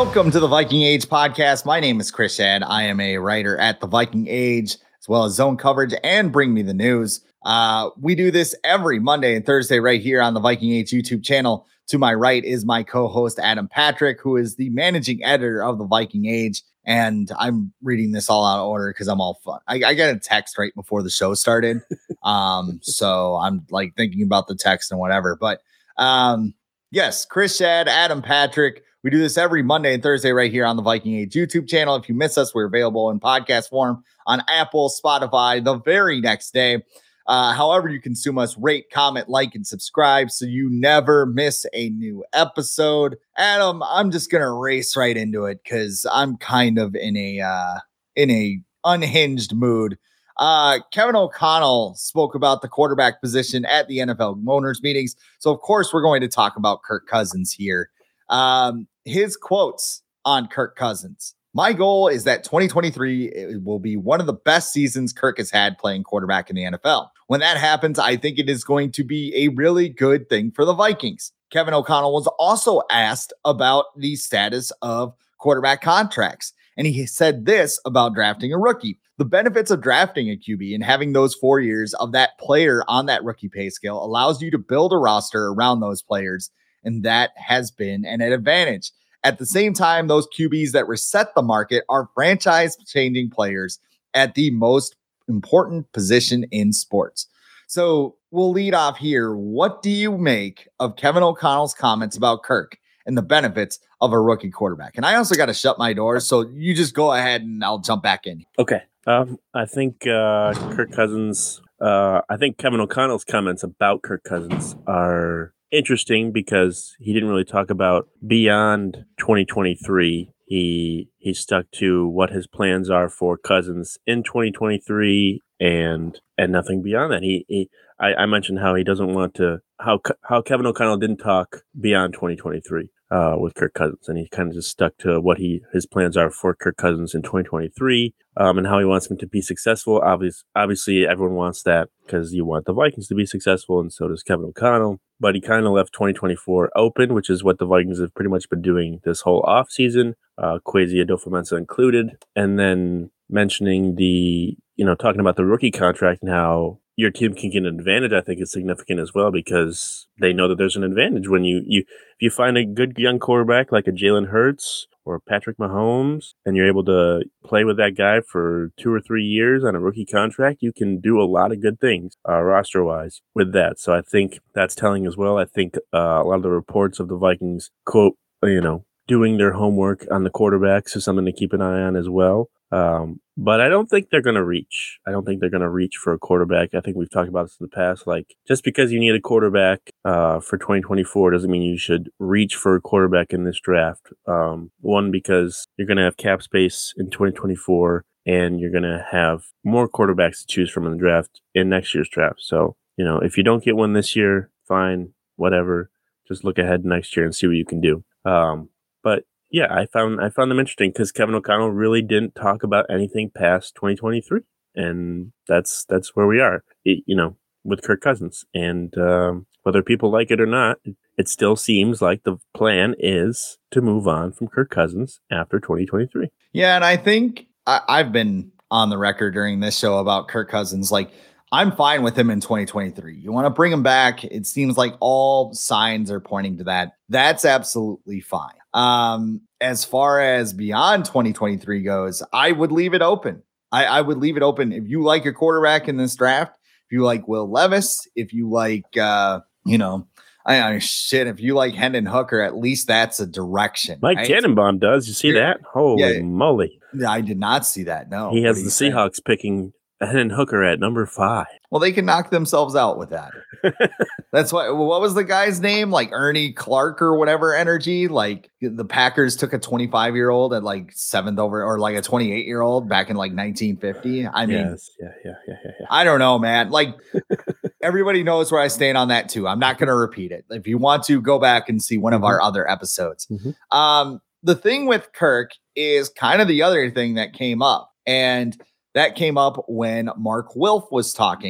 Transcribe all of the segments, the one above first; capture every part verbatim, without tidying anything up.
Welcome to the Viking Age podcast. My name is Chris Shad. I am a writer at the Viking Age, as well as Zone Coverage and Bring Me the News. Uh, we do this every Monday and Thursday right here on the Viking Age YouTube channel. To my right is my co-host, Adam Patrick, who is the managing editor of the Viking Age. And I'm reading this all out of order because I'm all fun. I, I got a text right before the show started. Um, so I'm like thinking about the text and whatever. But um, yes, Chris Shad, Adam Patrick. We do this every Monday and Thursday right here on the Viking Age YouTube channel. If you miss us, we're available in podcast form on Apple, Spotify the very next day. Uh, however you consume us, rate, comment, like, and subscribe so you never miss a new episode. Adam, I'm just going to race right into it because I'm kind of in a uh, in a unhinged mood. Uh, Kevin O'Connell spoke about the quarterback position at the N F L owners meetings. So, of course, we're going to talk about Kirk Cousins here. Um, his quotes on Kirk Cousins. My goal is that twenty twenty-three it will be one of the best seasons Kirk has had playing quarterback in the N F L. When that happens, I think it is going to be a really good thing for the Vikings. Kevin O'Connell was also asked about the status of quarterback contracts, and he said this about drafting a rookie. The benefits of drafting a Q B and having those four years of that player on that rookie pay scale allows you to build a roster around those players, and that has been an advantage. At the same time, those Q Bs that reset the market are franchise-changing players at the most important position in sports. So we'll lead off here. What do you make of Kevin O'Connell's comments about Kirk and the benefits of a rookie quarterback? And I also got to shut my doors, so you just go ahead and I'll jump back in. Okay. Um, I think uh, Kirk Cousins, uh, I think Kevin O'Connell's comments about Kirk Cousins are interesting because he didn't really talk about beyond twenty twenty-three. He he stuck to what his plans are for Cousins in twenty twenty-three and and nothing beyond that. He, he I, I mentioned how he doesn't want to how how Kevin O'Connell didn't talk beyond twenty twenty-three uh, with Kirk Cousins, and he kind of just stuck to what he his plans are for Kirk Cousins in twenty twenty-three um, and how he wants him to be successful. Obviously, obviously everyone wants that because you want the Vikings to be successful, and so does Kevin O'Connell. But he kind of left twenty twenty-four open, which is what the Vikings have pretty much been doing this whole offseason, uh, Kwesi Adofo-Mensah included. And then mentioning the, you know, talking about the rookie contract and how your team can get an advantage, I think is significant as well because they know that there's an advantage when you, you if you find a good young quarterback like a Jalen Hurts or Patrick Mahomes, and you're able to play with that guy for two or three years on a rookie contract, you can do a lot of good things uh, roster-wise with that. So I think that's telling as well. I think uh, a lot of the reports of the Vikings, quote, you know, doing their homework on the quarterbacks is something to keep an eye on as well. Um, but I don't think they're going to reach. I don't think they're going to reach for a quarterback. I think we've talked about this in the past. Like, just because you need a quarterback uh, for twenty twenty-four doesn't mean you should reach for a quarterback in this draft. Um, one, because you're going to have cap space in twenty twenty-four, and you're going to have more quarterbacks to choose from in the draft in next year's draft. So, you know, if you don't get one this year, fine, whatever. Just look ahead next year and see what you can do. Um, but Yeah, I found I found them interesting because Kevin O'Connell really didn't talk about anything past twenty twenty-three, and that's that's where we are, it, you know, with Kirk Cousins. And um, whether people like it or not, it still seems like the plan is to move on from Kirk Cousins after twenty twenty-three. Yeah, and I think I, I've been on the record during this show about Kirk Cousins. Like, I'm fine with him in twenty twenty-three. You want to bring him back. It seems like all signs are pointing to that. That's absolutely fine. Um, as far as beyond twenty twenty-three goes, I would leave it open. I, I would leave it open. If you like a quarterback in this draft, if you like Will Levis, if you like, uh, you know, I, I shit, if you like Hendon Hooker, at least that's a direction. Mike right? Tannenbaum does. You see that? Holy Yeah, moly. I did not see that. No. He has What the do you Seahawks think? picking Hendon Hooker at number five. Well, they can knock themselves out with that. That's why. What was the guy's name? Like Ernie Clark or whatever energy. Like the Packers took a twenty-five year old at like seventh over, or like a twenty-eight year old back in like nineteen fifty. I mean, Yes. yeah, yeah, yeah, yeah, yeah. I don't know, man. Like everybody knows where I stand on that too. I'm not going to repeat it. If you want to go back and see one of Mhm. our other episodes. Mhm. Um, the thing with Kirk is kind of the other thing that came up, and that came up when Mark Wilf was talking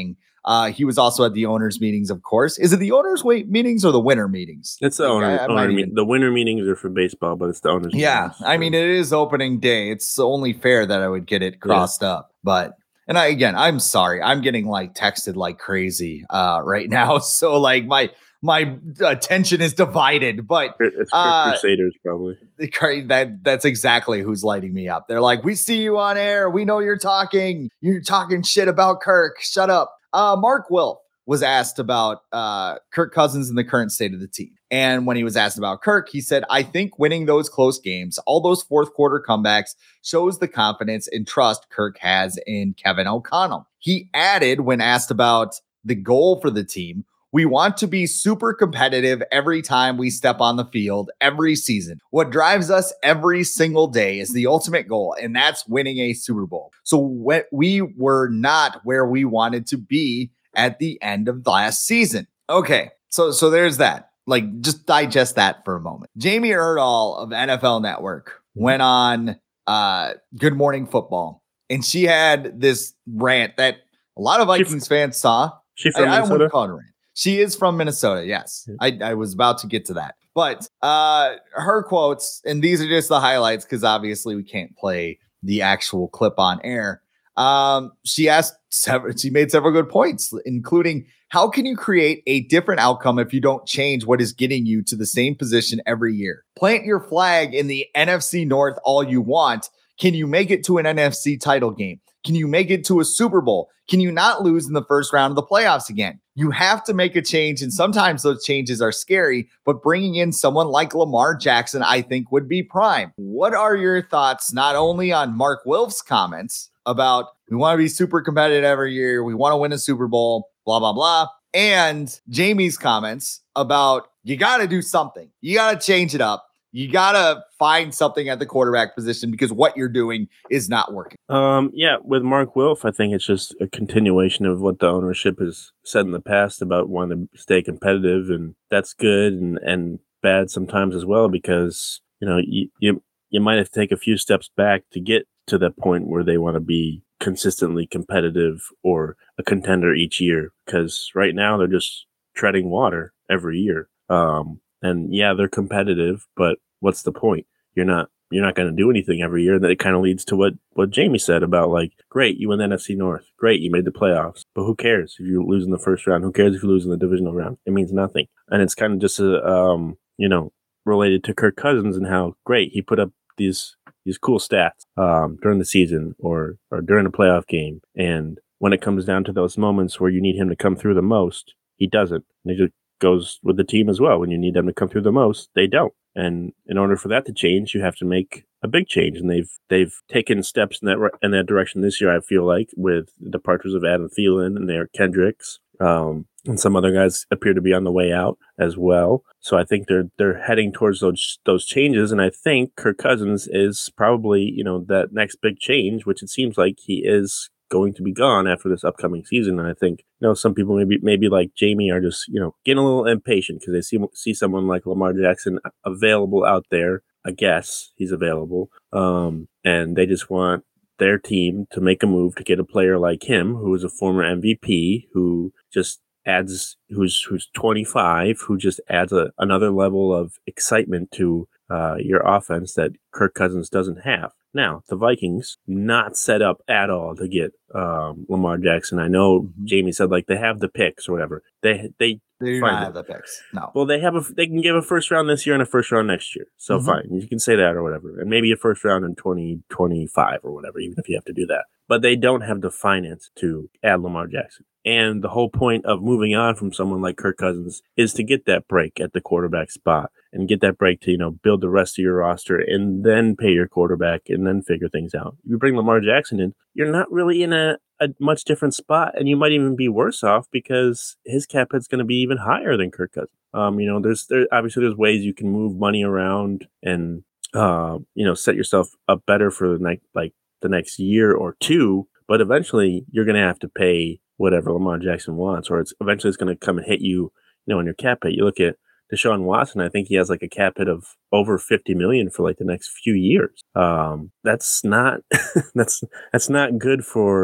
Uh, he was also at the owners' meetings, of course. Is it the owners' wait meetings or the winter meetings? It's the like, owner. I, I owner even... The winter meetings are for baseball, but it's the owners' yeah, meetings. I mean, it is opening day. It's only fair that I would get it crossed yeah. up. But, and I, again, I'm sorry. I'm getting like texted like crazy uh, right now. So like my, my attention is divided, but it's uh, Crusaders probably. That that's exactly who's lighting me up. They're like, we see you on air. We know you're talking. You're talking shit about Kirk. Shut up. Uh, Mark Wilf was asked about uh, Kirk Cousins and the current state of the team. And when he was asked about Kirk, he said, I think winning those close games, all those fourth quarter comebacks, shows the confidence and trust Kirk has in Kevin O'Connell. He added, when asked about the goal for the team, we want to be super competitive every time we step on the field, every season. What drives us every single day is the ultimate goal, and that's winning a Super Bowl. So when we were not where we wanted to be at the end of last season. Okay, so so there's that. Like, just digest that for a moment. Jamie Erdahl of N F L Network went on uh, Good Morning Football, and she had this rant that a lot of Vikings she, fans saw. She from I, Minnesota? I wouldn't call it a rant. She is from Minnesota, yes. I, I was about to get to that. But uh, her quotes, and these are just the highlights because obviously we can't play the actual clip on air. Um, she asked several, she made several good points, including how can you create a different outcome if you don't change what is getting you to the same position every year? Plant your flag in the N F C North all you want. Can you make it to an N F C title game? Can you make it to a Super Bowl? Can you not lose in the first round of the playoffs again? You have to make a change, and sometimes those changes are scary, but bringing in someone like Lamar Jackson, I think, would be prime. What are your thoughts not only on Mark Wilf's comments about we want to be super competitive every year, we want to win a Super Bowl, blah, blah, blah, and Jamie's comments about you got to do something. You got to change it up. You got to find something at the quarterback position because what you're doing is not working. Um, yeah, with Mark Wilf, I think it's just a continuation of what the ownership has said in the past about wanting to stay competitive, and that's good and, and bad sometimes as well because, you know, you, you, you might have to take a few steps back to get to the point where they want to be consistently competitive or a contender each year because right now they're just treading water every year. Um, and yeah, they're competitive, but what's the point? You're not you're not going to do anything every year. And that it kind of leads to what, what Jamie said about like, great, you win the N F C North. Great, you made the playoffs. But who cares if you lose in the first round? Who cares if you lose in the divisional round? It means nothing. And it's kind of just, a, um, you know, related to Kirk Cousins and how great he put up these these cool stats um, during the season or, or during a playoff game. And when it comes down to those moments where you need him to come through the most, he doesn't. And he just goes with the team as well. When you need them to come through the most, they don't. And in order for that to change, you have to make a big change. And they've they've taken steps in that in that direction this year, I feel like, with the departures of Adam Thielen and Eric Kendricks. Um, and some other guys appear to be on the way out as well. So I think they're they're heading towards those those changes. And I think Kirk Cousins is probably, you know, that next big change, which it seems like he is going to be gone after this upcoming season. And I think, you know, some people maybe maybe like Jamie are just, you know, getting a little impatient because they see see someone like Lamar Jackson available out there. I guess he's available. Um, and they just want their team to make a move to get a player like him, who is a former M V P, who just adds, who's who's twenty-five, who just adds a, another level of excitement to uh, your offense that Kirk Cousins doesn't have. Now, the Vikings not set up at all to get um, Lamar Jackson. I know Jamie said like they have the picks or whatever. They they they do not have the picks. No. Well, they have a they can give a first round this year and a first round next year. So mm-hmm. fine, you can say that or whatever, and maybe a first round in twenty twenty-five or whatever, even if you have to do that. But they don't have the finance to add Lamar Jackson. And the whole point of moving on from someone like Kirk Cousins is to get that break at the quarterback spot and get that break to, you know, build the rest of your roster and then pay your quarterback and then figure things out. You bring Lamar Jackson in, you're not really in a, a much different spot, and you might even be worse off because his cap hit's going to be even higher than Kirk Cousins. Um, you know, there's there obviously there's ways you can move money around and uh, you know, set yourself up better for the next like the next year or two, but eventually you're going to have to pay whatever Lamar Jackson wants, or it's eventually it's going to come and hit you, you know, in your cap hit. You look at Deshaun Watson, I think he has like a cap hit of over fifty million for like the next few years. Um, that's not, that's, that's not good for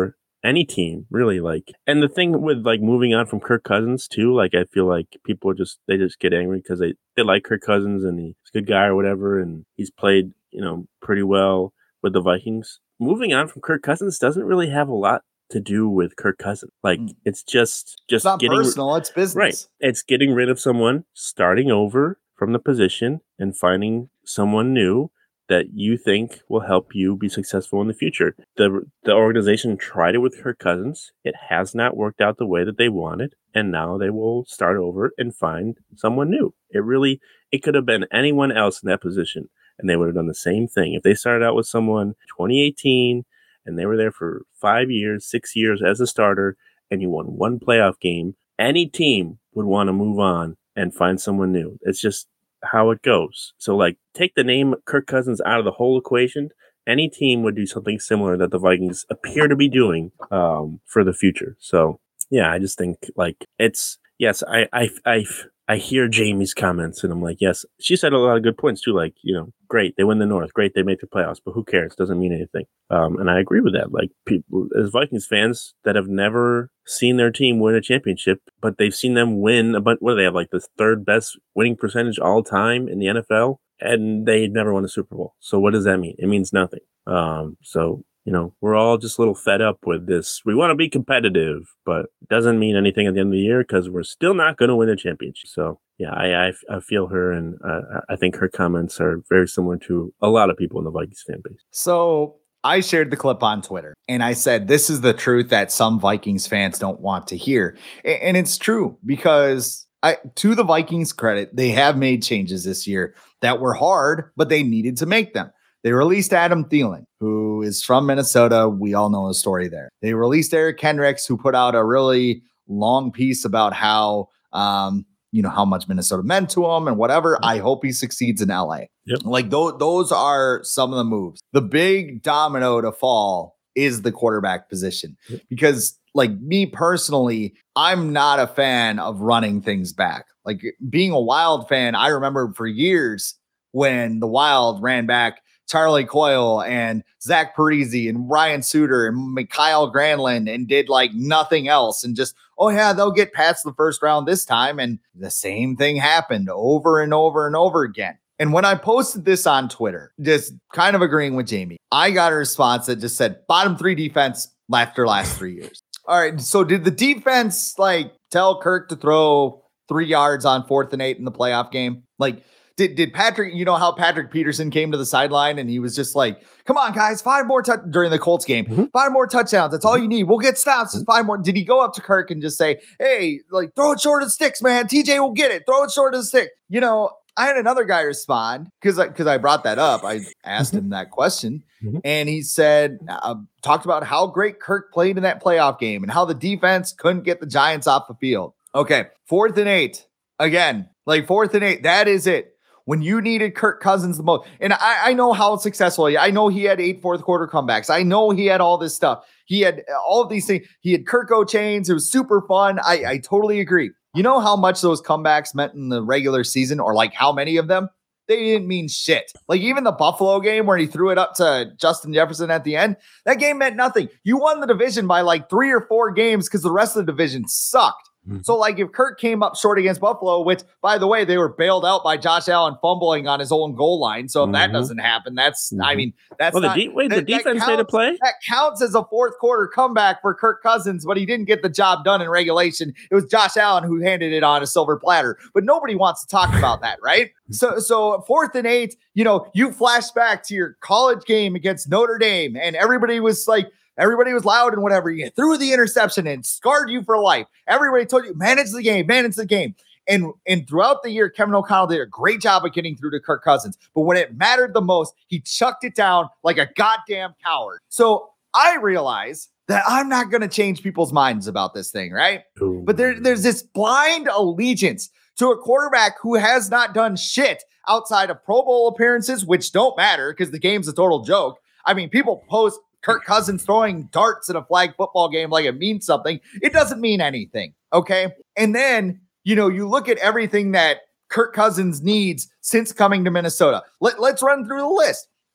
any team really. Like, and the thing with like moving on from Kirk Cousins too, like I feel like people are just they just get angry because they they like Kirk Cousins and he's a good guy or whatever, and he's played you know pretty well with the Vikings. Moving on from Kirk Cousins doesn't really have a lot to do with Kirk Cousins. Like mm. it's just just it's not getting personal, it's business. Right. It's getting rid of someone, starting over from the position and finding someone new that you think will help you be successful in the future. The the organization tried it with Kirk Cousins. It has not worked out the way that they wanted, and now they will start over and find someone new. It really it could have been anyone else in that position, and they would have done the same thing. If they started out with someone twenty eighteen and they were there for five years, six years as a starter, and you won one playoff game, any team would want to move on and find someone new. It's just how it goes. So, like, take the name Kirk Cousins out of the whole equation. Any team would do something similar that the Vikings appear to be doing um, for the future. So, yeah, I just think, like, it's, yes, I, I, I, I hear Jamie's comments, and I'm like, yes, she said a lot of good points, too. Like, you know, great, they win the North. Great, they make the playoffs. But who cares? It doesn't mean anything. Um, and I agree with that. Like, people, as Vikings fans that have never seen their team win a championship, but they've seen them win a bunch. What do they have? Like the third best winning percentage all time in the N F L, and they never won a Super Bowl. So what does that mean? It means nothing. Um, so you know, we're all just a little fed up with this. We want to be competitive, but it doesn't mean anything at the end of the year because we're still not going to win a championship. So yeah, I I, I feel her, and uh, I think her comments are very similar to a lot of people in the Vikings fan base. So I shared the clip on Twitter and I said, this is the truth that some Vikings fans don't want to hear. And it's true because I, to the Vikings credit, they have made changes this year that were hard, but they needed to make them. They released Adam Thielen, who is from Minnesota. We all know the story there. They released Eric Kendricks, who put out a really long piece about how, um, you know, how much Minnesota meant to him and whatever. I hope he succeeds in L A. Yep. Like those, those are some of the moves. The big domino to fall is the quarterback position, yep. because like me personally, I'm not a fan of running things back. Like being a Wild fan, I remember for years when the Wild ran back Charlie Coyle and Zach Parise and Ryan Suter and Mikhail Granlund and did like nothing else and just, oh yeah, they'll get past the first round this time. And the same thing happened over and over and over again. And when I posted this on Twitter, just kind of agreeing with Jamie, I got a response that just said bottom three defense after last three years. All right. So did the defense like tell Kirk to throw three yards on fourth and eight in the playoff game? Like, Did did Patrick, you know how Patrick Peterson came to the sideline and he was just like, come on, guys, five more touch during the Colts game, mm-hmm. five more touchdowns. That's all you need. We'll get stops. It's five more. Did he go up to Kirk and just say, hey, like throw it short of the sticks, man. T J will get it. Throw it short of the stick. You know, I had another guy respond because I, because I brought that up. I asked him that question mm-hmm. and he said, uh, talked about how great Kirk played in that playoff game and how the defense couldn't get the Giants off the field. Okay. Fourth and eight again, like fourth and eight. That is it. When you needed Kirk Cousins the most. And I, I know how successful he, I know he had eight fourth quarter comebacks. I know he had all this stuff. He had all of these things. He had Kirk O-chains. It was super fun. I, I totally agree. You know how much those comebacks meant in the regular season, or like how many of them? They didn't mean shit. Like even the Buffalo game where he threw it up to Justin Jefferson at the end, that game meant nothing. You won the division by like three or four games because the rest of the division sucked. So, like, if Kirk came up short against Buffalo, which, by the way, they were bailed out by Josh Allen fumbling on his own goal line. So, if mm-hmm. that doesn't happen, that's, mm-hmm. I mean, that's well, not. The de- wait, that, the defense counts, made a play? That counts as a fourth quarter comeback for Kirk Cousins, but he didn't get the job done in regulation. It was Josh Allen who handed it on a silver platter. But nobody wants to talk about that, right? So, so fourth and eight, you know, you flash back to your college game against Notre Dame, and everybody was like, Everybody was loud and whatever. You threw the interception and scarred you for life. Everybody told you, manage the game, manage the game. And, and throughout the year, Kevin O'Connell did a great job of getting through to Kirk Cousins. But when it mattered the most, he chucked it down like a goddamn coward. So I realize that I'm not going to change people's minds about this thing, right? Ooh. But there, there's this blind allegiance to a quarterback who has not done shit outside of Pro Bowl appearances, which don't matter because the game's a total joke. I mean, people post Kirk Cousins throwing darts in a flag football game like it means something. It doesn't mean anything, okay? And then, you know, you look at everything that Kirk Cousins needs since coming to Minnesota. Let, let's run through the list.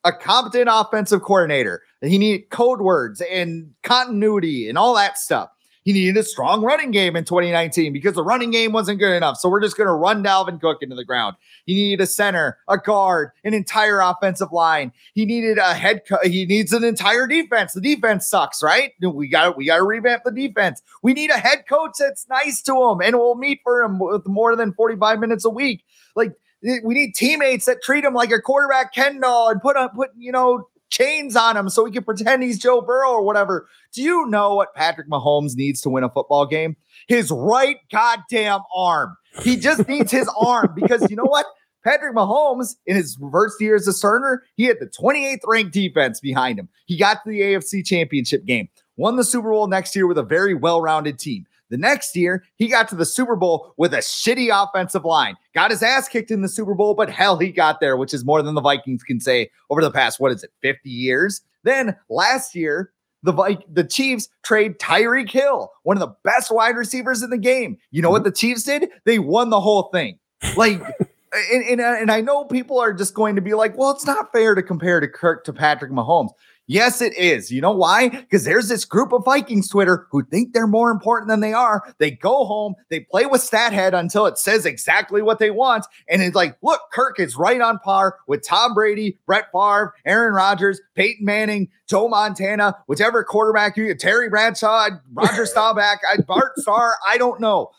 a competent offensive coordinator. He needed code words and continuity and all that stuff. He needed a strong running game in twenty nineteen because the running game wasn't good enough. So we're just going to run Dalvin Cook into the ground. He needed a center, a guard, an entire offensive line. He needed a head co- He needs an entire defense. The defense sucks, right? We got we got to revamp the defense. We need a head coach that's nice to him and will meet for him with more than forty-five minutes a week. Like, we need teammates that treat him like a quarterback Ken doll and put up, put, you know, chains on him so he can pretend he's Joe Burrow or whatever. Do you know what Patrick Mahomes needs to win a football game? His right goddamn arm. He just needs his arm because you know what? Patrick Mahomes, in his first year as a starter, he had the twenty-eighth ranked defense behind him. He got to the A F C Championship game, won the Super Bowl next year with a very well-rounded team. The next year, he got to the Super Bowl with a shitty offensive line. Got his ass kicked in the Super Bowl, but hell, he got there, which is more than the Vikings can say over the past, what is it, fifty years? Then last year, the Vi- the Chiefs trade Tyreek Hill, one of the best wide receivers in the game. You know what the Chiefs did? They won the whole thing. Like, and, and, and I know people are just going to be like, well, it's not fair to compare to Kirk to Patrick Mahomes. Yes, it is. You know why? Because there's this group of Vikings Twitter who think they're more important than they are. They go home, they play with StatHead until it says exactly what they want. And it's like, look, Kirk is right on par with Tom Brady, Brett Favre, Aaron Rodgers, Peyton Manning, Joe Montana, whichever quarterback you, Terry Bradshaw, Roger Staubach, Bart Starr, I don't know.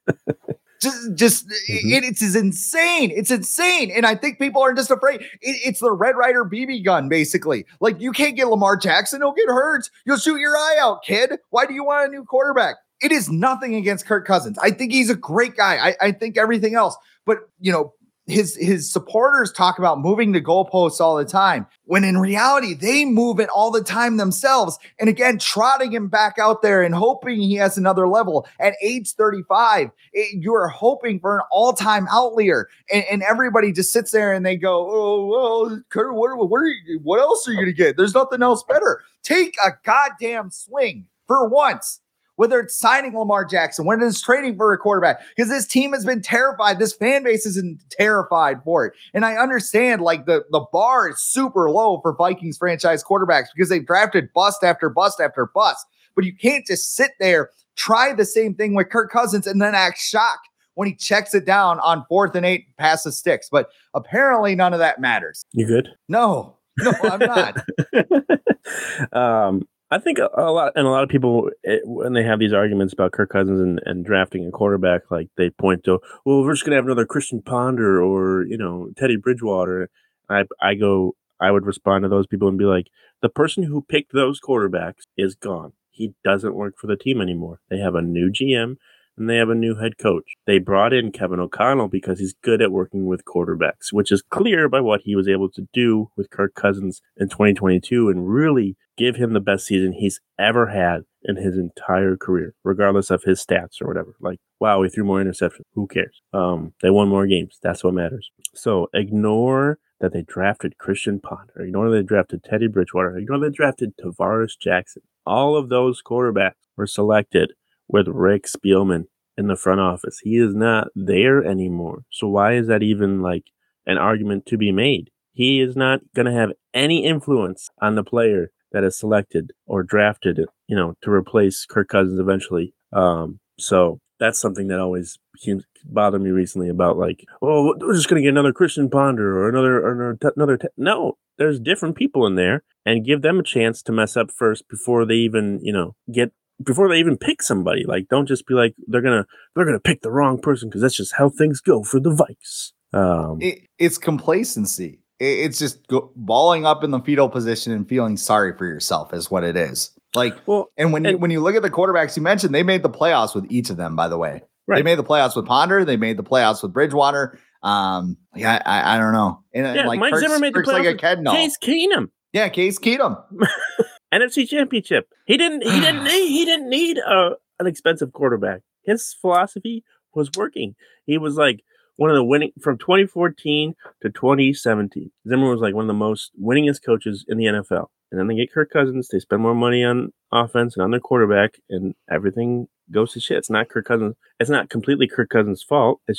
Just, just mm-hmm. it, it's, it's insane. It's insane. And I think people are just afraid. It, it's the Red Ryder B B gun, basically. Like, you can't get Lamar Jackson. He'll get hurt. You'll shoot your eye out, kid. Why do you want a new quarterback? It is nothing against Kirk Cousins. I think he's a great guy. I, I think everything else. But, you know, his his supporters talk about moving the goalposts all the time, when in reality, they move it all the time themselves. And again, trotting him back out there and hoping he has another level. At age thirty-five, it, you're hoping for an all-time outlier. And, and everybody just sits there and they go, oh, well, Kurt, what, what, are you, what else are you going to get? There's nothing else better. Take a goddamn swing for once. Whether it's signing Lamar Jackson, whether it's trading for a quarterback, because this team has been terrified. This fan base is terrified for it. And I understand, like, the, the bar is super low for Vikings franchise quarterbacks because they've drafted bust after bust after bust. But you can't just sit there, try the same thing with Kirk Cousins, and then act shocked when he checks it down on fourth and eight past the sticks. But apparently none of that matters. You good? No, no, I'm not. um, I think a, a lot, and a lot of people, it, when they have these arguments about Kirk Cousins and, and drafting a quarterback, like they point to, well, we're just going to have another Christian Ponder or, you know, Teddy Bridgewater. I, I go, I would respond to those people and be like, the person who picked those quarterbacks is gone. He doesn't work for the team anymore. They have a new G M and they have a new head coach. They brought in Kevin O'Connell because he's good at working with quarterbacks, which is clear by what he was able to do with Kirk Cousins in twenty twenty-two and really give him the best season he's ever had in his entire career, regardless of his stats or whatever. Like, wow, we threw more interceptions. Who cares? Um, they won more games. That's what matters. So ignore that they drafted Christian Ponder. Ignore that they drafted Teddy Bridgewater. Ignore that they drafted Tavares Jackson. All of those quarterbacks were selected with Rick Spielman in the front office. He is not there anymore. So why is that even like an argument to be made? He is not going to have any influence on the player that is selected or drafted, you know, to replace Kirk Cousins eventually. Um, so that's something that always seems bothered me recently about, like, oh, we're just going to get another Christian Ponder or another, or another, t- another t-. No, there's different people in there, and give them a chance to mess up first before they even, you know, get, before they even pick somebody. Like, don't just be like, they're going to, they're going to pick the wrong person because that's just how things go for the Vikes. Um, it, it's complacency. It's just go, balling up in the fetal position and feeling sorry for yourself is what it is. Like, well, and when and, you when you look at the quarterbacks you mentioned, they made the playoffs with each of them. By the way, right. They made the playoffs with Ponder. They made the playoffs with Bridgewater. Um, yeah, I, I don't know. And yeah, like Mike Kirk's, Zimmer made the Kirk's playoffs like a Kednall. Case Keenum. Yeah, Case Keenum. N F C Championship. He didn't. He didn't need. He didn't need a, an expensive quarterback. His philosophy was working. He was like one of the winning from twenty fourteen to twenty seventeen. Zimmer was like one of the most winningest coaches in the N F L. And then they get Kirk Cousins. They spend more money on offense and on their quarterback, and everything goes to shit. It's not Kirk Cousins. It's not completely Kirk Cousins' fault. It's just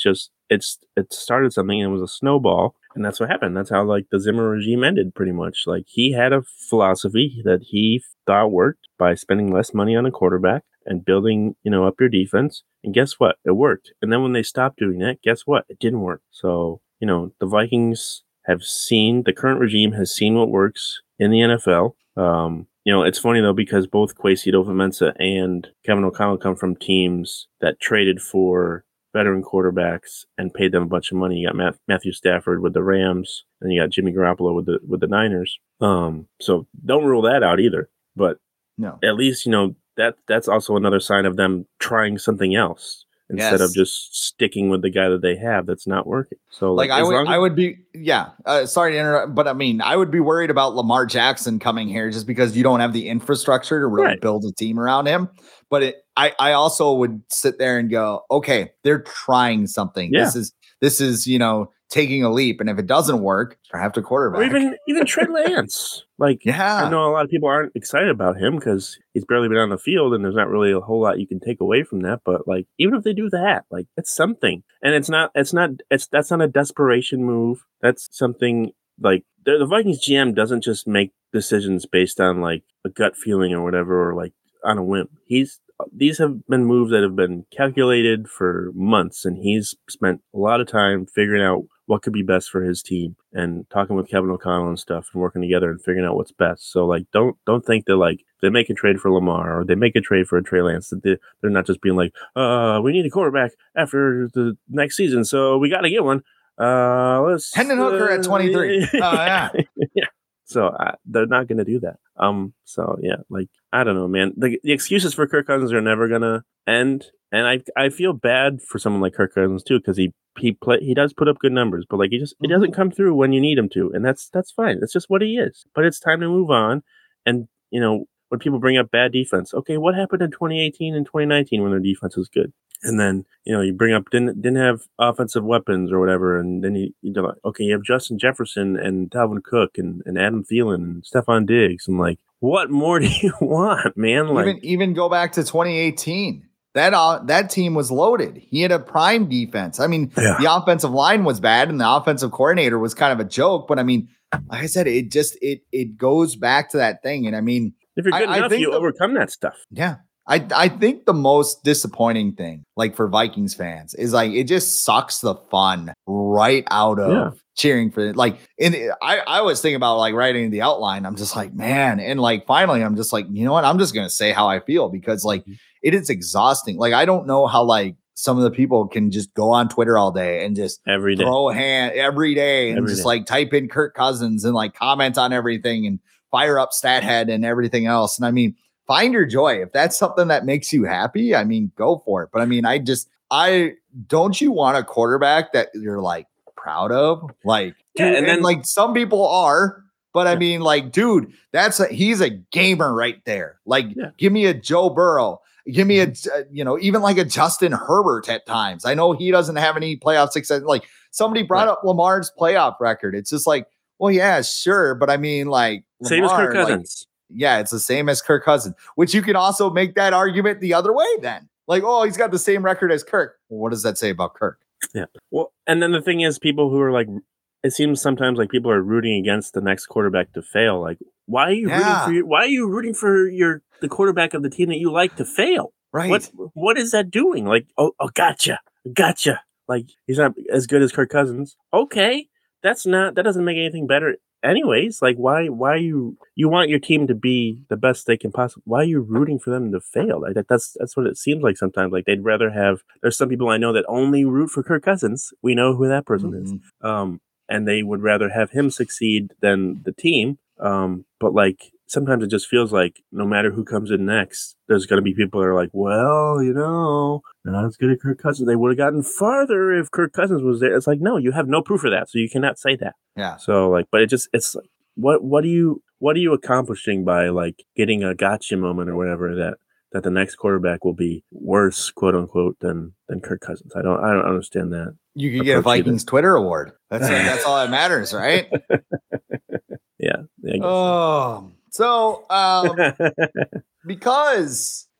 it's it started something and it was a snowball, and that's what happened. That's how like the Zimmer regime ended, pretty much. Like he had a philosophy that he thought worked by spending less money on a quarterback and building, you know, up your defense. And guess what? It worked. And then when they stopped doing that, guess what? It didn't work. So, you know, the Vikings have seen, the current regime has seen what works in the N F L. Um, you know, it's funny though, because both Kwesi Adofo-Mensah and Kevin O'Connell come from teams that traded for veteran quarterbacks and paid them a bunch of money. You got Matt, Matthew Stafford with the Rams, and you got Jimmy Garoppolo with the with the Niners. Um, so don't rule that out either. But no, at least, you know, that that's also another sign of them trying something else instead yes. of just sticking with the guy that they have that's not working. So like, like I would, as- I would be, yeah. Uh, sorry to interrupt, but I mean, I would be worried about Lamar Jackson coming here just because you don't have the infrastructure to really right. build a team around him. But it, I, I also would sit there and go, okay, they're trying something. Yeah. This is, this is, you know, taking a leap. And if it doesn't work, draft a quarterback. Or even even Trey Lance. Like, yeah. I know a lot of people aren't excited about him because he's barely been on the field and there's not really a whole lot you can take away from that. But like, even if they do that, like, it's something. And it's not, it's not, it's that's not a desperation move. That's something like the, the Vikings G M doesn't just make decisions based on like a gut feeling or whatever, or like on a whim. He's These have been moves that have been calculated for months, and he's spent a lot of time figuring out what could be best for his team and talking with Kevin O'Connell and stuff and working together and figuring out what's best. So like, don't don't think that like they make a trade for Lamar or they make a trade for a Trey Lance, that they, they're not just being like, uh, we need a quarterback after the next season, so we got to get one. Uh, let's Hendon Hooker uh, at twenty-three. Oh yeah. yeah. So uh, they're not going to do that. Um. So yeah, like I don't know, man. The, the excuses for Kirk Cousins are never going to end, and I I feel bad for someone like Kirk Cousins too, because he he play he does put up good numbers, but like he just mm-hmm. it doesn't come through when you need him to, and that's that's fine. That's just what he is. But it's time to move on. And you know, when people bring up bad defense, okay, what happened in twenty eighteen and twenty nineteen when their defense was good? And then, you know, you bring up didn't didn't have offensive weapons or whatever, and then you you're like, okay, you have Justin Jefferson and Dalvin Cook and, and Adam Thielen and Stephon Diggs. I'm like, what more do you want, man? Like, even even go back to twenty eighteen. That uh, that team was loaded. He had a prime defense. I mean, yeah. the offensive line was bad, and the offensive coordinator was kind of a joke. But I mean, like I said, it just it it goes back to that thing. And I mean, if you're good I, enough, I you the, overcome that stuff. Yeah. I, I think the most disappointing thing, like for Vikings fans, is like it just sucks the fun right out of yeah. cheering for it. Like, in I, I was thinking about like writing the outline. I'm just like, man, and like finally, I'm just like, you know what? I'm just gonna say how I feel because like it is exhausting. Like I don't know how like some of the people can just go on Twitter all day and just every day, throw a hand every day and every just day. like type in Kirk Cousins and like comment on everything and fire up StatHead and everything else. And I mean. Find your joy. If that's something that makes you happy, I mean, go for it. But I mean, I just, I don't you want a quarterback that you're like proud of? Like, yeah, dude, and then and like some people are, but I mean, like, dude, that's a, he's a gamer right there. Like, yeah. give me a Joe Burrow. Give me a, you know, even like a Justin Herbert at times. I know he doesn't have any playoff success. Like somebody brought right. up Lamar's playoff record. It's just like, well, yeah, sure. But I mean, like, same Lamar, as Kirk Cousins. Like, yeah, it's the same as Kirk Cousins, which you can also make that argument the other way then. Like, oh, he's got the same record as Kirk. Well, what does that say about Kirk? Yeah. Well, and then the thing is, people who are like, it seems sometimes like people are rooting against the next quarterback to fail. Like, why are you yeah. rooting for your, why are you rooting for your the quarterback of the team that you like to fail? Right. What what is that doing? Like, oh, oh gotcha. Gotcha. Like, he's not as good as Kirk Cousins. Okay. That's not, that doesn't make anything better. Anyways, like why why you you want your team to be the best they can possibly, why are you rooting for them to fail? Like that, that's that's what it seems like sometimes. Like they'd rather have, there's some people I know that only root for Kirk Cousins. We know who that person mm-hmm. is. Um and they would rather have him succeed than the team. Um but like sometimes it just feels like no matter who comes in next, there's going to be people that are like, well, you know, they're not as good as Kirk Cousins. They would have gotten farther if Kirk Cousins was there. It's like, no, you have no proof of that, so you cannot say that. Yeah. So like, but it just, it's like, what, what do you, what are you accomplishing by like getting a gotcha moment or whatever that, that the next quarterback will be worse, quote unquote, than than Kirk Cousins? I don't, I don't understand that. You could get a Vikings either. Twitter award. That's that's all that matters, right? Yeah. yeah oh. So, um, because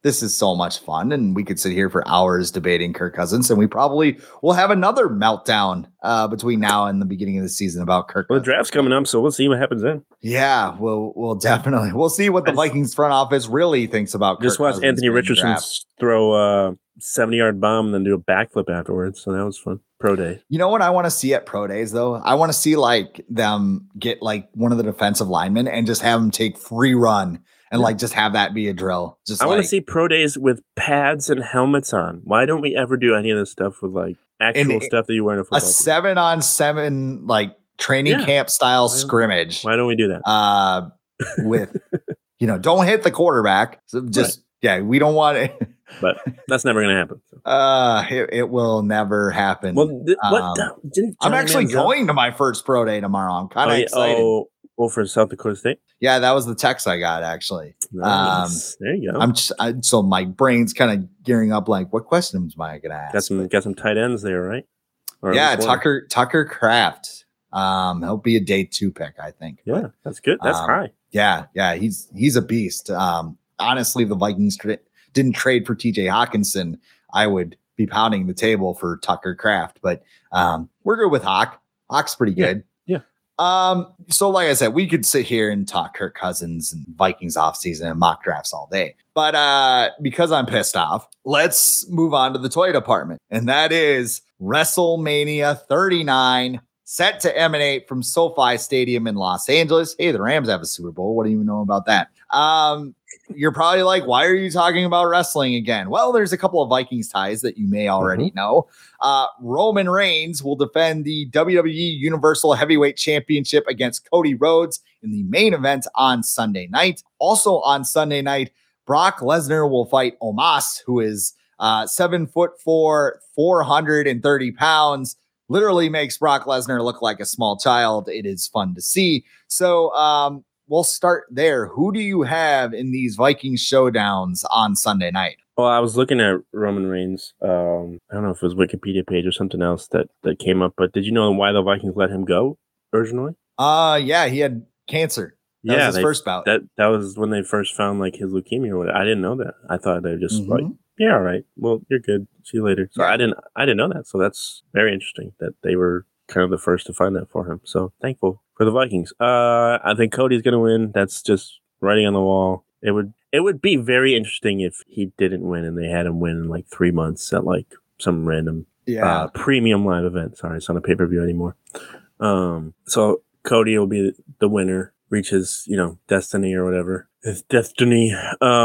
this is so much fun, and we could sit here for hours debating Kirk Cousins, and we probably will have another meltdown uh, between now and the beginning of the season about Kirk Well, Cousins. the draft's coming up, so we'll see what happens then. Yeah, we'll we'll definitely we'll see what the just, Vikings front office really thinks about. Just Kirk watch Cousins Anthony Richardson throw a seventy-yard bomb and then do a backflip afterwards, so that was fun. Pro day. You know what I want to see at pro days though? I want to see like them get like one of the defensive linemen and just have them take free run. And like just have that be a drill. Just I like, want to see pro days with pads and helmets on. Why don't we ever do any of this stuff with like actual stuff that you wear in a football? A seven on seven like training yeah. camp style why scrimmage. Why don't we do that? Uh, with you know, don't hit the quarterback. So just right. yeah, we don't want it. But that's never going to happen. So. Uh, it, it will never happen. Well, th- what? Um, didn't I'm actually Manziel? going to my first pro day tomorrow. I'm kind of oh, excited. Oh, oh, for South Dakota State. Yeah, that was the text I got actually. Nice. Um, there you go. I'm just, I, so my brain's kind of gearing up. Like, what questions am I going to ask? Got some, got some tight ends there, right? Or yeah, Tucker Tucker Kraft. Um, he'll be a day two pick, I think. Yeah, but, that's good. That's um, high. Yeah, yeah, he's he's a beast. Um, honestly, if the Vikings tra- didn't trade for T J Hawkinson, I would be pounding the table for Tucker Kraft. But um, we're good with Hawk. Hawk's pretty good. Yeah. yeah. Um, so like I said, we could sit here and talk Kirk Cousins and Vikings offseason and mock drafts all day. But uh, because I'm pissed off, let's move on to the toy department. And that is WrestleMania thirty-nine, set to emanate from SoFi Stadium in Los Angeles. Hey, the Rams have a Super Bowl. What do you know about that? Um, you're probably like, why are you talking about wrestling again? Well, there's a couple of Vikings ties that you may already mm-hmm. know. Uh, Roman Reigns will defend the W W E Universal Heavyweight Championship against Cody Rhodes in the main event on Sunday night. Also on Sunday night, Brock Lesnar will fight Omos, who is uh, seven foot four, four hundred thirty pounds. Literally makes Brock Lesnar look like a small child. It is fun to see. So um, we'll start there. Who do you have in these Vikings showdowns on Sunday night? Well, I was looking at Roman Reigns. Um, I don't know if it was Wikipedia page or something else that, that came up, but did you know why the Vikings let him go originally? Uh, yeah, he had cancer. That yeah, was his they, first bout. That that was when they first found like his leukemia or whatever. I didn't know that. I thought they were just Mm-hmm. like, yeah, all right. Well, you're good. See you later. So Yeah. I didn't I didn't know that. So that's very interesting that they were kind of the first to find that for him. So thankful for the Vikings. Uh, I think Cody's gonna win. That's just writing on the wall. It would it would be very interesting if he didn't win and they had him win in like three months at like some random Yeah. uh, premium live event. Sorry, it's not a pay per view anymore. Um, so Cody will be the winner. Reaches, you know, destiny or whatever. His destiny.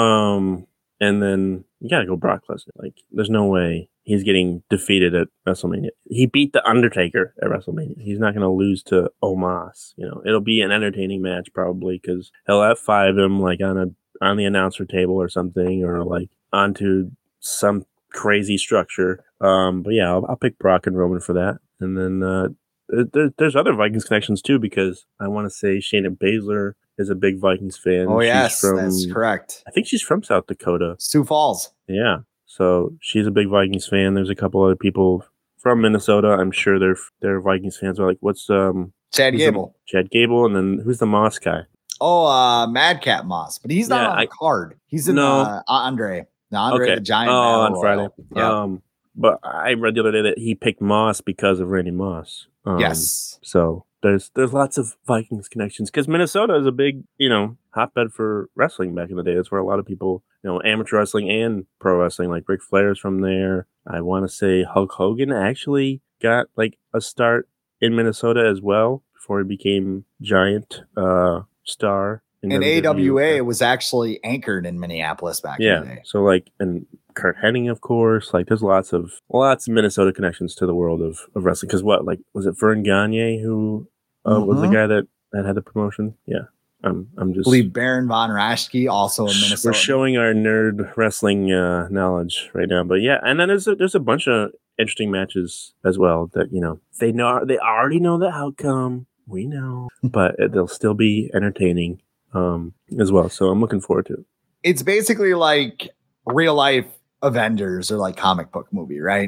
Um, and then you gotta go Brock Lesnar. Like, there's no way he's getting defeated at WrestleMania. He beat The Undertaker at WrestleMania. He's not gonna lose to Omos. You know, it'll be an entertaining match probably because he'll F five him like on a on the announcer table or something, or like onto some crazy structure. Um, but yeah, I'll, I'll pick Brock and Roman for that. And then uh, there, there's other Vikings connections too, because I want to say Shayna Baszler is a big Vikings fan. Oh, she's yes, from, that's correct. I think she's from South Dakota. Sioux Falls. Yeah. So she's a big Vikings fan. There's a couple other people from Minnesota. I'm sure they're they're Vikings fans. Are like, what's um Chad Gable. The, Chad Gable, and then who's the Moss guy? Oh, uh, Madcap Moss, but he's not Yeah, on I- the card. He's in No. uh, Andre. No, Andre Okay. the Giant. Oh, Battle on Royal. Friday. Yeah. Um, but I read the other day that he picked Moss because of Randy Moss. Um, yes. So there's there's lots of Vikings connections because Minnesota is a big, you know, hotbed for wrestling back in the day. That's where a lot of people, you know, amateur wrestling and pro wrestling, like Ric Flair's from there. I want to say Hulk Hogan actually got like a start in Minnesota as well before he became giant uh, star. In And W W E. A W A was actually anchored in Minneapolis back Yeah. in the day. So like, and Kurt Hennig, of course. Like, there's lots of lots of Minnesota connections to the world of, of wrestling. Because what, like, was it Vern Gagne who uh, was the Mhm. guy that, that had the promotion? Yeah. I'm I'm I just. believe Baron Von Raschke also in Minnesota. We're showing our nerd wrestling uh, knowledge right now, but yeah, and then there's a, there's a bunch of interesting matches as well that, you know, they know they already know the outcome. We know, but they'll still be entertaining um, as well. So I'm looking forward to it. It's basically like real life Avengers or like comic book movie, right? Yeah. Like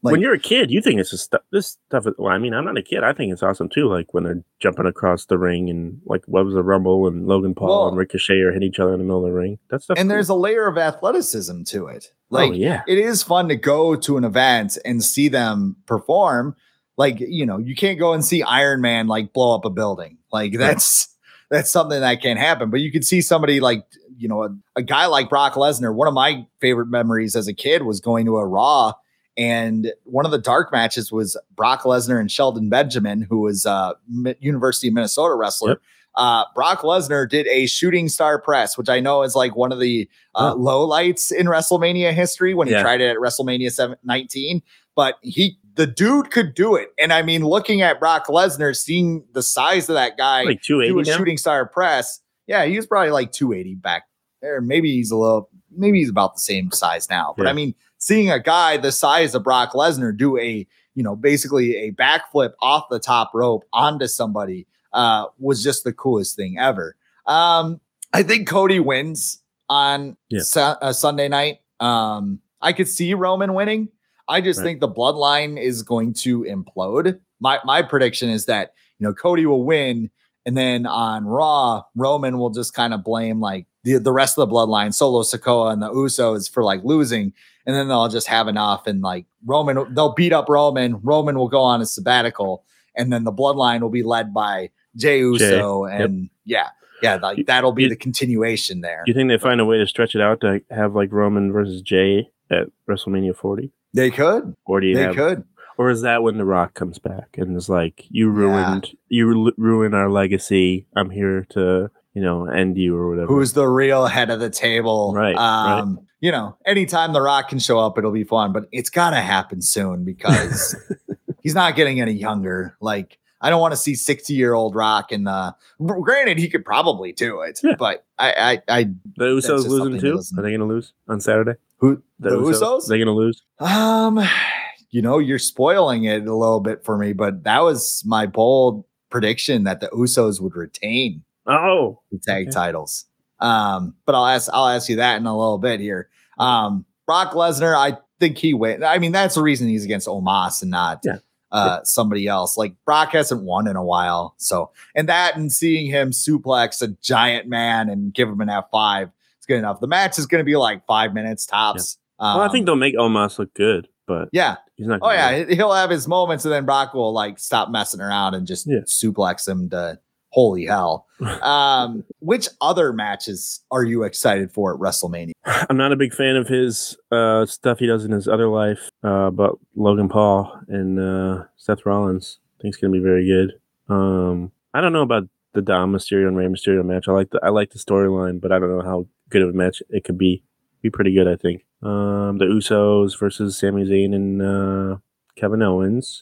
Like, when you're a kid, you think it's just stuff. This stuff. Is, well, I mean, I'm not a kid. I think it's awesome too. Like when they're jumping across the ring and like what was the Rumble and Logan Paul well, and Ricochet are hitting each other in the middle of the ring. That stuff. And cool. there's a layer of athleticism to it. Like, oh, yeah. It is fun to go to an event and see them perform. Like, you know, you can't go and see Iron Man like blow up a building. Like that's right. that's something that can't happen. But you could see somebody like, you know, a, a guy like Brock Lesnar. One of my favorite memories as a kid was going to a Raw. And one of the dark matches was Brock Lesnar and Shelton Benjamin, who was a University of Minnesota wrestler. Yep. Uh, Brock Lesnar did a shooting star press, which I know is like one of the uh, oh. low lights in WrestleMania history when he yeah. tried it at WrestleMania nineteen. But he, the dude could do it. And I mean, looking at Brock Lesnar, seeing the size of that guy like do a now? shooting star press. Yeah, he was probably like two eighty back there. Maybe he's a little, maybe he's about the same size now. But yeah. I mean, seeing a guy the size of Brock Lesnar do a, you know, basically a backflip off the top rope onto somebody uh, was just the coolest thing ever. Um, I think Cody wins on yeah. su- uh, Sunday night. Um, I could see Roman winning. I just right. think the bloodline is going to implode. My my prediction is that, you know, Cody will win. And then on Raw, Roman will just kind of blame like the, the rest of the bloodline, Solo Sikoa and the Usos for like losing. And then they'll just have enough. And like Roman, they'll beat up Roman. Roman will go on a sabbatical. And then the bloodline will be led by Jey Uso. Jay. And yep. yeah, yeah, like that'll be you, the continuation there. Do you think they find a way to stretch it out to have like Roman versus Jey at WrestleMania forty? They could. Or do you they have, could. Or is that when The Rock comes back and is like, you ruined, yeah. you ru- ruin our legacy. I'm here to, you know, end you or whatever. Who's the real head of the table? Right. Um, right. You know, anytime The Rock can show up, it'll be fun, but it's got to happen soon because he's not getting any younger. Like, I don't want to see sixty year old Rock. And uh, granted, he could probably do it, yeah. but I, I, I, the Usos losing too. Are they going to lose on Saturday? Who the, the Usos? Usos? Are they going to lose? Um, you know, you're spoiling it a little bit for me, but that was my bold prediction that the Usos would retain oh the tag okay. titles. Um, but I'll ask I'll ask you that in a little bit here. Um, Brock Lesnar, I think he wins. I mean, that's the reason he's against Omos and not yeah. uh yeah. somebody else. Like Brock hasn't won in a while. So and that and seeing him suplex a giant man and give him an F five, it's good enough. The match is gonna be like five minutes tops. Yeah. Um, well, I think they'll make Omos look good, but yeah. He's not oh yeah, win. He'll have his moments, and then Brock will like stop messing around and just yeah. suplex him to holy hell. Um, which other matches are you excited for at WrestleMania? I'm not a big fan of his uh, stuff he does in his other life, uh, but Logan Paul and uh, Seth Rollins I think it's gonna be very good. Um, I don't know about the Dom Mysterio and Rey Mysterio match. I like the I like the storyline, but I don't know how good of a match it could be. Be pretty good, I think. Um, the Usos versus Sami Zayn and uh, Kevin Owens,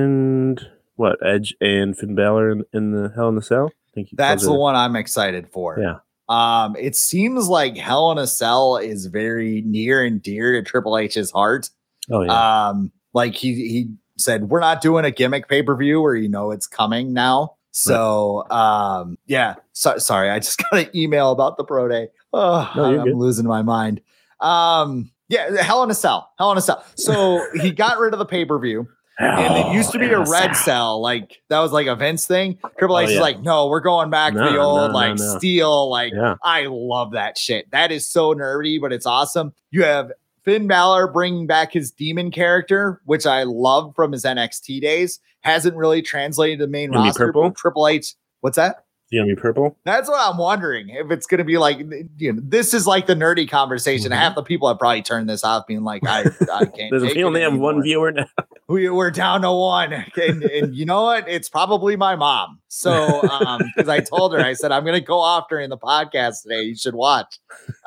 and what Edge and Finn Balor in, in the Hell in a Cell. I think that's the are, one I'm excited for. Yeah. Um, it seems like Hell in a Cell is very near and dear to Triple H's heart. Oh yeah. Um, like he he said, we're not doing a gimmick pay per view where you know it's coming now. So right. um, yeah. So, sorry, I just got an email about the Pro Day. Oh, no, I'm good. Losing my mind. Um, yeah, Hell in a Cell. Hell in a Cell. So he got rid of the pay per view. And it used to be a red cell, like that was like a Vince thing. Triple H oh, yeah. is like, no, we're going back no, to the old, no, like no, no. steel. Like, yeah. I love that shit. That is so nerdy, but it's awesome. You have Finn Balor bringing back his demon character, which I love from his N X T days. Hasn't really translated to the main roster. Triple H, what's that? You gonna be purple? That's what I'm wondering. If it's gonna be like, you know, this is like the nerdy conversation. Mm-hmm. Half the people have probably turned this off, being like, I, I can't. Does it feel they have one viewer now? We, we're down to one, and, and you know what? It's probably my mom. So, um, because I told her, I said I'm gonna go off during the podcast today. You should watch.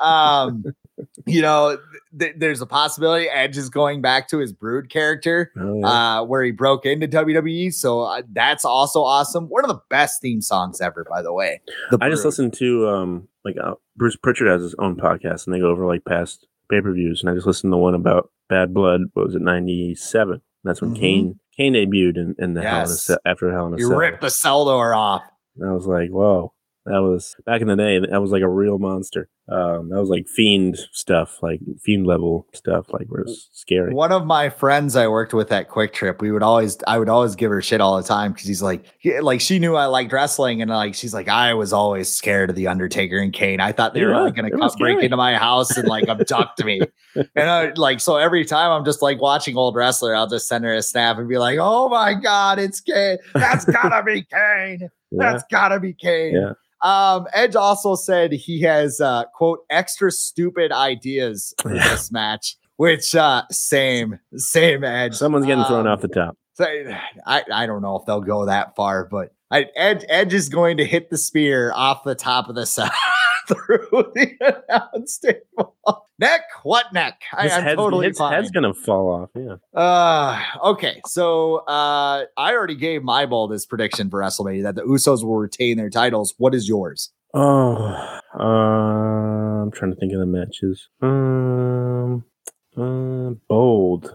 Um, you know, th- there's a possibility Edge is going back to his Brood character, oh, yeah. uh, where he broke into W W E. So uh, that's also awesome. One of the best theme songs ever, by the way. The I just listened to um, like uh, Bruce Pritchard has his own podcast, and they go over like past pay per views. And I just listened to one about Bad Blood. What was it, ninety-seven? That's when mm-hmm. Kane Kane debuted in, in the yes. Hell in a Cell, after Hell in a Cell. Cell. You ripped the cell door off. And I was like, whoa. That was back in the day. That was like a real monster. Um, that was like fiend stuff, like fiend level stuff, like where it's scary. One of my friends I worked with at Quick Trip, we would always, I would always give her shit all the time because he's like, yeah, like she knew I liked wrestling, and like she's like, I was always scared of the Undertaker and Kane. I thought they Yeah, were like going it to was come break scary. into my house and like abduct me. And I, like, so every time I'm just like watching old wrestler, I'll just send her a snap and be like, oh my God, it's Kane. That's gotta be Kane. Yeah, That's gotta be Kane. yeah. Um, Edge also said he has uh, quote extra stupid ideas for Yeah. this match, which uh, same same Edge. Someone's getting thrown Um, off the top. So I I don't know if they'll go that far, but I, Edge Edge is going to hit the spear off the top of the side through the announce table. Neck, what neck? I, His I'm head's, totally his fine. head's gonna fall off. Yeah. Uh, okay, so uh, I already gave my boldest prediction for WrestleMania that the Usos will retain their titles. What is yours? Oh, uh, I'm trying to think of the matches. Um, uh, bold.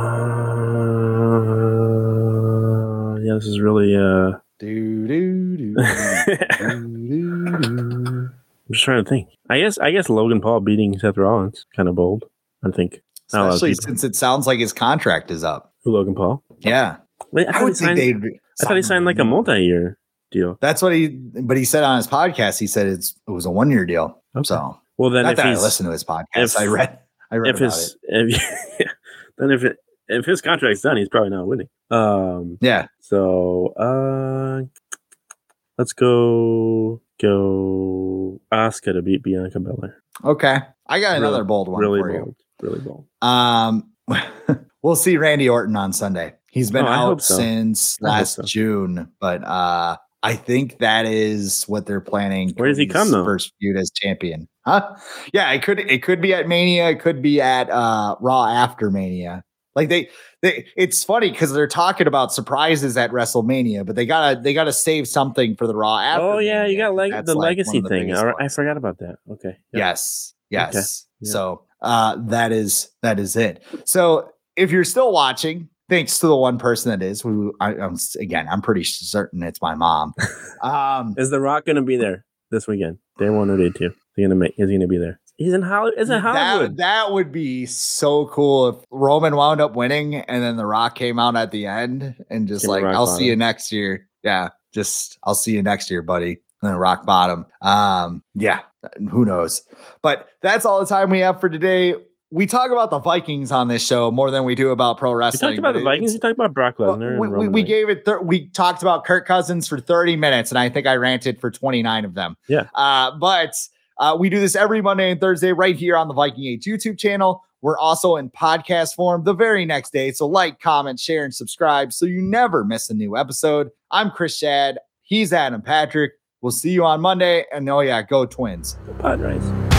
Uh, yeah, this is really uh. Do, do, do, I'm do, do. just trying to think. I guess I guess Logan Paul beating Seth Rollins kind of bold. I think. Not a lot of Especially people- since it sounds like his contract is up. Who, Logan Paul? Yeah, Wait, I, I thought he would think signed. they'd. I thought he signed like a multi-year deal. That's what he. But he said on his podcast, he said it's it was a one year deal. Okay. So Well, then not if that I he's listened to his podcast, if- I read. I read if about his it. if then if it if his contract's done, he's probably not winning. Um. Yeah. So uh, let's go go Asuka to beat Bianca Belair. Okay. I got Really- another bold one Really for bold. Really bold. you. Um, we'll see Randy Orton on Sunday. He's been Oh, I hope out so. since I hope last so. June, but uh, I think that is what they're planning. Where does he Cody's come, though? First feud as champion, huh? Yeah, it could it could be at Mania. It could be at uh, Raw after Mania. Like they, they. It's funny because they're talking about surprises at WrestleMania, but they gotta they gotta save something for the Raw after. Oh yeah, you Mania. got leg- That's the like one legacy of the thing. biggest All right, I ones. forgot about that. Okay. Yeah. Yes. Yes. Yeah. So uh that is that is it. So if you're still watching, thanks to the one person that is, who I, I'm again, I'm pretty certain it's my mom. Um Is The Rock going to be there this weekend? Day one or day two? Is he going to make? Is he going to be there? He's in Hollywood. Is it that, Hollywood? that would be so cool if Roman wound up winning and then The Rock came out at the end and just Came like, rock I'll bottom. see you next year. Yeah, just I'll see you next year, buddy. And then rock bottom. Um, yeah, who knows? But that's all the time we have for today. We talk about the Vikings on this show more than we do about pro You wrestling. talked about but the Vikings. it's- You talked about Brock well, Lesnar. we, and we, Roman we Reigns. gave it. Thir- we talked about Kirk Cousins for thirty minutes, and I think I ranted for twenty-nine of them. Yeah. Uh, but uh, we do this every Monday and Thursday right here on the Viking Age YouTube channel. We're also in podcast form the very next day. So like, comment, share, and subscribe so you never miss a new episode. I'm Chris Shad. He's Adam Patrick. We'll see you on Monday. And oh yeah, go Twins. Pod Rise.